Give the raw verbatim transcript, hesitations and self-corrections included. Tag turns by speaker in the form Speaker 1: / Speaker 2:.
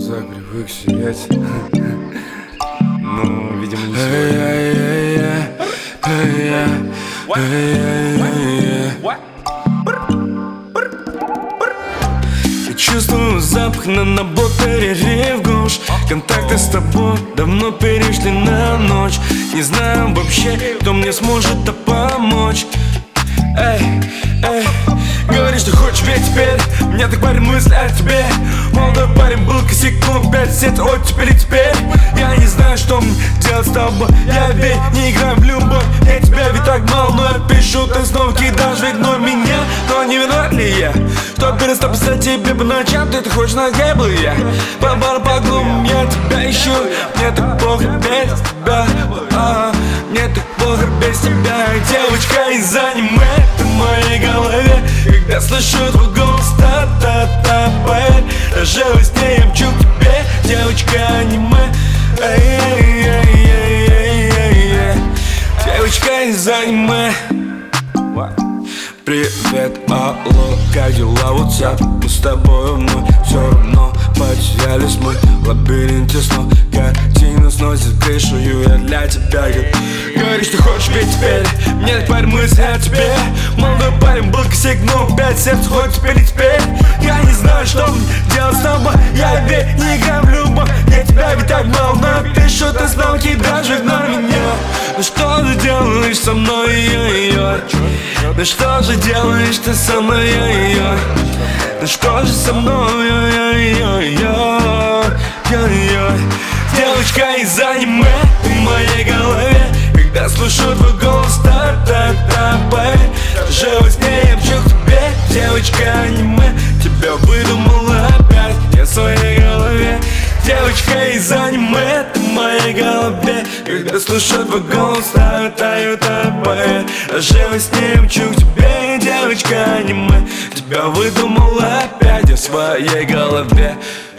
Speaker 1: глазах привык сиять. Ну, видимо, не сегодня.
Speaker 2: Я чувствую запах на наботе ревгуш. Контакты с тобой давно перешли на ночь. Не знаю вообще, кто мне сможет помочь. Эй, эй, говоришь, что хочешь ведь теперь. Меня так парень мысль о тебе. Молодой парень был косяком, пять лет от теперь и теперь. Я не знаю, что мне делать с тобой. Я ведь не играю в любовь. Я тебя ведь так мало, но я пишу, ты снова кидаешь в игнор меня. Но не виноват ли я, что перестал писать тебе по ночам? Ты это хочешь знать, где был я? По бару, по клубам я тебя ищу. Мне так плохо без тебя, а, мне так плохо без тебя. Девочка из аниме, ты в моей голове. Когда слышу твой голос, та-та-та-пэ. Даже во сне я мчу к тебе, девочка аниме. Эй-эй-эй-эй-эй-эй. Девочка из аниме. Привет, алло, как дела, what's Мы с тобой вновь все равно потерялись мы в лабиринте снов. Картина сносит крышу, я для тебя. Говоришь, ты хочешь ведь теперь. Мне так парень мысль о тебе. Молодой парень был косяк, но пять сердц хоть теперь и теперь. Я не знаю, что мне делать с тобой. Я ведь не играю в любовь. Я тебя ведь так мало, но пишу, ты снова кидаешь в игнор меня. Ну что ты делаешь со мной, ой-ой-ой? Ну что же делаешь ты со мной, ой-ой-ой? Ну что же со мной, ой-ой-ой? Девочка из аниме, ты в моей голове. Когда слышу твой голос, та-та-та-пэ. Даже во сне я мчу к тебе, девочка аниме. Тебя выдумала опять я в своей голове. Девочка из аниме, ты в моей голове. Когда слышу твой голос, та-та-та-пэ. Даже во сне я мчу к тебе, девочка аниме. Тебя выдумала опять я в своей голове.